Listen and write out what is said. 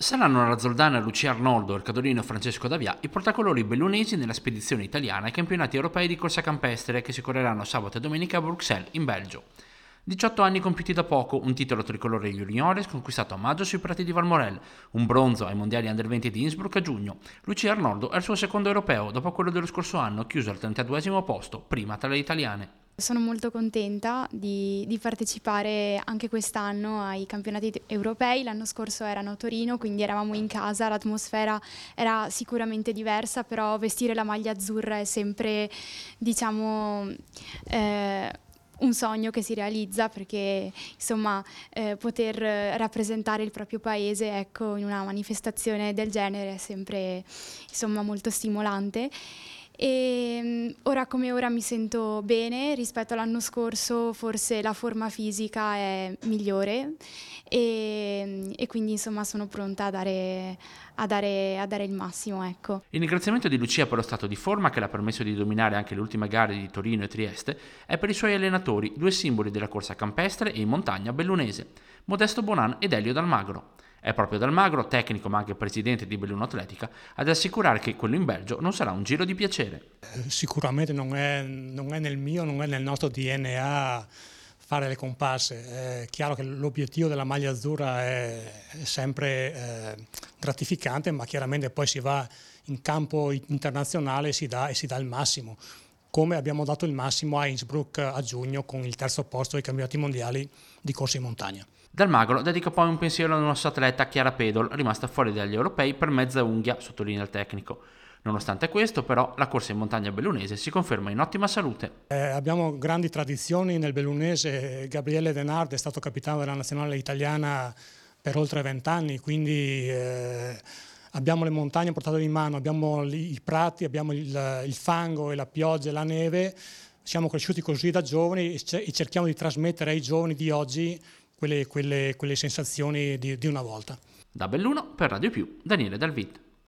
Saranno la Zoldana Lucia Arnoldo e il cadolino Francesco D'Avia i portacolori bellunesi nella spedizione italiana ai campionati europei di corsa campestre che si correranno sabato e domenica a Bruxelles, in Belgio. 18 anni compiuti da poco, un titolo tricolore juniores conquistato a maggio sui prati di Valmorel, un bronzo ai mondiali Under 20 di Innsbruck a giugno. Lucia Arnoldo è il suo secondo europeo dopo quello dello scorso anno, chiuso al 32esimo posto, prima tra le italiane. Sono molto contenta di partecipare anche quest'anno ai campionati europei. L'anno scorso erano a Torino, quindi eravamo in casa, l'atmosfera era sicuramente diversa, però vestire la maglia azzurra è sempre, diciamo, un sogno che si realizza, perché insomma poter rappresentare il proprio paese, ecco, in una manifestazione del genere è sempre, insomma, molto stimolante. E ora come ora mi sento bene. Rispetto all'anno scorso forse la forma fisica è migliore e quindi insomma sono pronta a dare il massimo, ecco. Il ringraziamento di Lucia per lo stato di forma che le ha permesso di dominare anche le ultime gare di Torino e Trieste è per i suoi allenatori, due simboli della corsa campestre e in montagna bellunese, Modesto Bonan ed Elio Dalmagro. È proprio Dalmagro, tecnico ma anche presidente di Belluno Atletica, ad assicurare che quello in Belgio non sarà un giro di piacere. Sicuramente non è nel mio, non è nel nostro DNA fare le comparse. È chiaro che l'obiettivo della maglia azzurra è sempre gratificante, ma chiaramente poi si va in campo internazionale e si dà il massimo, come abbiamo dato il massimo a Innsbruck a giugno con il terzo posto ai campionati mondiali di corsa in montagna. Dalmagro dedica poi un pensiero alla nostra atleta Chiara Pedol, rimasta fuori dagli europei per mezza unghia, sottolinea il tecnico. Nonostante questo, però, la corsa in montagna bellunese si conferma in ottima salute. Abbiamo grandi tradizioni nel bellunese. Gabriele Denard è stato capitano della nazionale italiana per oltre 20 anni, quindi abbiamo le montagne a portata di mano, abbiamo i prati, abbiamo il fango e la pioggia e la neve. Siamo cresciuti così da giovani e cerchiamo di trasmettere ai giovani di oggi quelle sensazioni di una volta. Da Belluno per Radio Più, Daniele Dalvit.